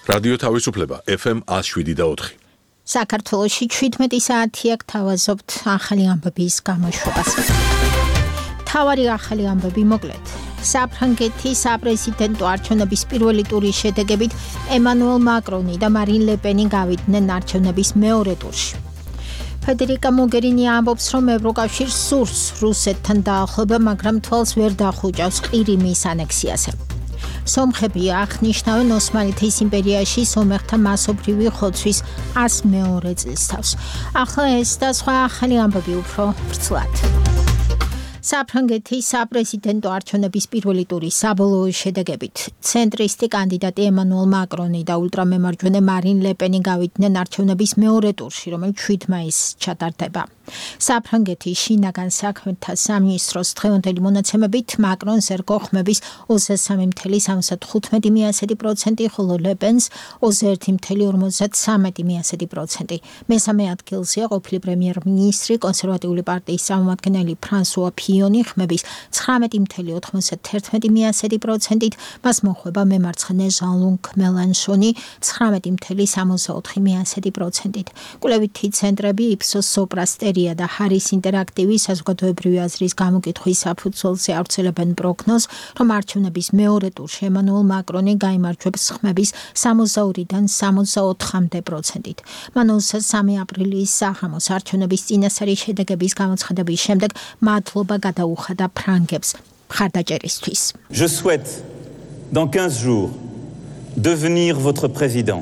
რადიო თავისუფლება FM 107.4. საქართველოში 17 საათი აქ თავაზობთ ახალი ამბების გამოშვებას. თავარი ახალი ამბები მოკლედ. საფრანგეთის საპრეზიდენტო არჩევნების პირველი ტურის შედეგებით ემანუელ მაკრონი და მარინ ლე პენი გავიდნენ არჩევნების მეორე ტურში. ფედერიკა მოგერინი ამბობს, რომ ევროკავშირს სურს რუსეთთან დაახლოება, მაგრამ თვალს ვერ დახუჭავს ყირიმის ანექსიაზე. სომხები აღნიშნავენ ოსმალეთის იმპერიაში სომეხთა მასობრივი ხოცვის 102 წლისთავს. ახლა ეს და სხვა ახალი ამბები უფრო ვრცლად. საფრანგეთის საპრეზიდენტო არჩევნების პირველი ტურის საბოლოო შედეგებით ცენტრისტი კანდიდატი ემანუელ მაკრონი და ულტრამემარჯვენე მარინ ლე პენი გავიდნენ არჩევნების მეორე ტურში, რომელიც 7 მაისს ჩატარდება. საფრანგეთის შინაგან საქმეთა სამინისტროს დღევანდელი მონაცემებით მაკრონს ერგო ხმების 23.75%, ხოლო ლე პენს 21.53%. მესამე ადგილზეა ყოფილი პრემიერ-მინისტრი კონსერვატიული პარტიის წარმომადგენელი ფრანსუა ფიონი ხმების 19.51%, მას მოხვება მემარცხენე ჟან-ლუკ მელანშონი 19.64%. კვლევითი ცენტრები იფსოს სოპრასტერი და ჰარის ინტერაქტივი საზოგადოებრივი აზრის გამოკითხვის საფუძველზე ავრცელებენ პროგნოზს, რომ არჩევნების მეორე ტურში ემანუელ მაკრონი გაიმარჯვებს ხმების 62-დან 64%. მან 23 აპრილის საღამოს არჩევნების წინასწარი შედეგების გამოცხადების შემდეგ მადლობა გადაუხადა ფრანგებს მხარდაჭერისთვის. Je souhaite dans 15 jours devenir votre président.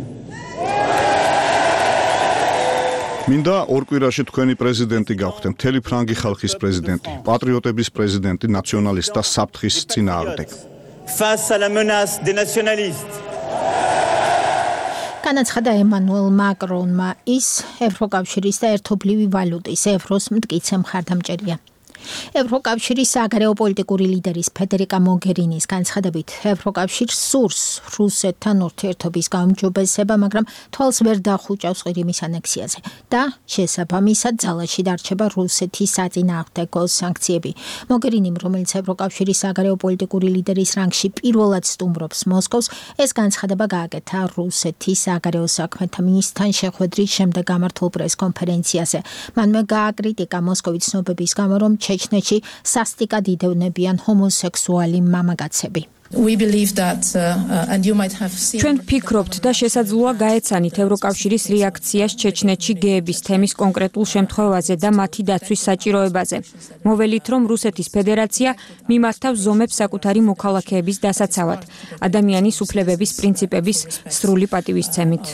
მინდა ორ კვირაში თქვენი პრეზიდენტი გავხდე, მთელი ფრანგი ხალხის პრეზიდენტი, პატრიოტების პრეზიდენტი, ნაციონალისტთა საფრთხის წინააღმდეგ. Face à la menace des nationalistes. განაცხადა ემანუელ მაკრონმა, ის ევროკავშირის და ერთობლივი ვალუტის ევროს მტკიცე მხარდამჭერია. ევროკავშირის საგარეო პოლიტიკური ლიდერის ფედერიკა მოგერინის განცხადებით, ევროკავშირს სურს რუსეთთან ურთიერთობის გაუმჯობესება, მაგრამ თვალს ვერ დახუჭავს ყირიმის ანექსიაზე და შესაბამისად ძალაში დარჩება რუსეთის საწინააღმდეგო სანქციები. მოგერინიმ, რომელიც ევროკავშირის საგარეო პოლიტიკური ლიდერის რანგში პირველად სტუმრობს მოსკოვს, ეს განცხადება გააკეთა რუსეთის საგარეო საქმეთა მინისტრთან შეხვედრის შემდეგ გამართულ პრესკონფერენციაზე. მანვე გააკრიტიკა მოსკოვის ცნობების გამო, რომ ჩეჩნეთში სასტიკად იდევნებიან ჰომოსექსუალი მამაკაცები. ჩვენ ვფიქრობთ და შესაძლოა გაეცანით ევროკავშირის რეაქციას ჩეჩნეთში გეების თემის კონკრეტულ შემთხვევაზე და მათი დაცვის საჭიროებაზე. მოველით, რომ რუსეთის ფედერაცია მიმართავს ზომებს საკუთარი მოქალაქეების დასაცავად, ადამიანის უფლებების პრინციპების სრული პატივისცემით.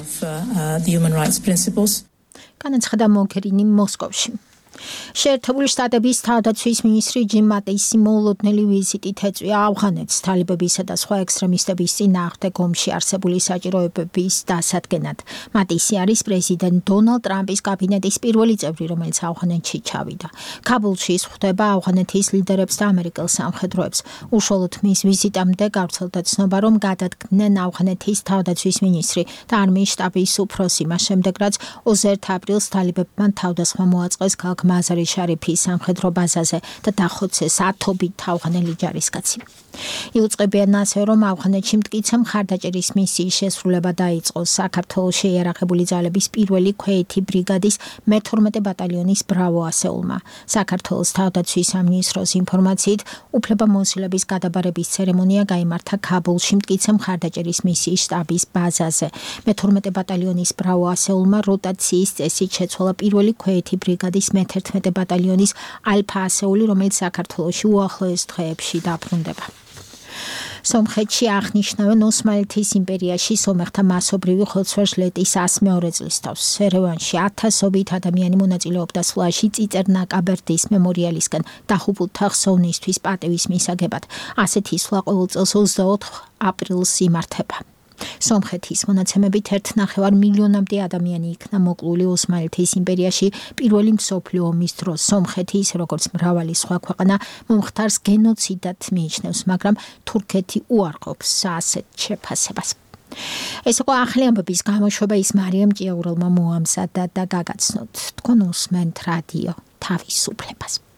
განაცხადა მოგერინი მოსკოვში. შეერთებული შტატების თავდაცვის მინისტრი ჯიმ მატისი მოულოდნელი ვიზიტით ეწვია ავღანეთს თალიბებისა და სხვა ექსტრემისტების წინააღმდეგ ომში არსებული საჭიროებების დასადგენად. მატისი არის პრეზიდენტ დონალდ ტრამპის კაბინეტის პირველი წევრი, რომელიც ავღანეთში ჩავიდა. ქაბულში ის ხვდება ავღანეთის ლიდერებს და ამერიკელ სამხედროებს. უშუალოდ მის ვიზიტამდე გავრცელდა ცნობა, რომ გადადგნენ ავღანეთის თავდაცვის მინისტრი და არმიის შტაბის უფროსი, მას შემდეგ რაც 20 აპრილს თალიბებმა თავდასხმა მოაწყეს ქალაქ მაზარი შარიფის სამხედრო ბაზაზე და დახოცეს ათობით ავღანელი ჯარისკაცი. იუწყებიან ასევე, რომ ავღანეთში მტკიცე მხარდაჭერის მისიის შესრულება დაიწყო საქართველოში იარაღებული ძალების პირველი ქვეითი ბრიგადის მე-12 ბატალიონის ბრავო ასეულმა. საქართველოს თავდაცვის სამინისტროს ინფორმაციით, უფლებამოსილების გადაბარების ცერემონია გაიმართა ქაბულში მტკიცე მხარდაჭერის მისიის შტაბის ბაზაზე. მე-12 ბატალიონის ბრავო ასეულმა როტაციის წესით შეცვალა პირველი ქვეითი ბრიგადის მე-11 ბატალიონის ალფა ასეული, რომელიც საქართველოში უახლოეს დღეებში დაბრუნდება. სომხეთში აღნიშნავენ ოსმალეთის იმპერიაში სომეხთა მასობრივი ხოცვა-ჟლეტის 102 წლისთავს. ერევანში ათასობით ადამიანი მონაწილეობდა სვლაში წიწერ-ნაკაბერდის მემორიალისგან დახუპულთა ხსოვნისთვის პატევის მისაგებად. ასეთი სვლა ყოველ წელს 24 აპრილს იმართება. სომხეთის მონაცემებით 1,5 მილიონამდე ადამიანი იქნა მოკლული ოსმალეთის იმპერიაში პირველი მსოფლიო ომის დროს. სომხეთი, ისე როგორც მრავალი სხვა ქვეყანა, მომხდარს გენოციდად მიიჩნევს, მაგრამ თურქეთი უარყოფს ასეთ შეფასებას. ეს იყო ახალი ამბების გამოშვება, ის მარიამ ჭიაურელმა მოამზადა და გაგაცნოთ. თქვენ უსმენთ რადიო თავისუფლებას.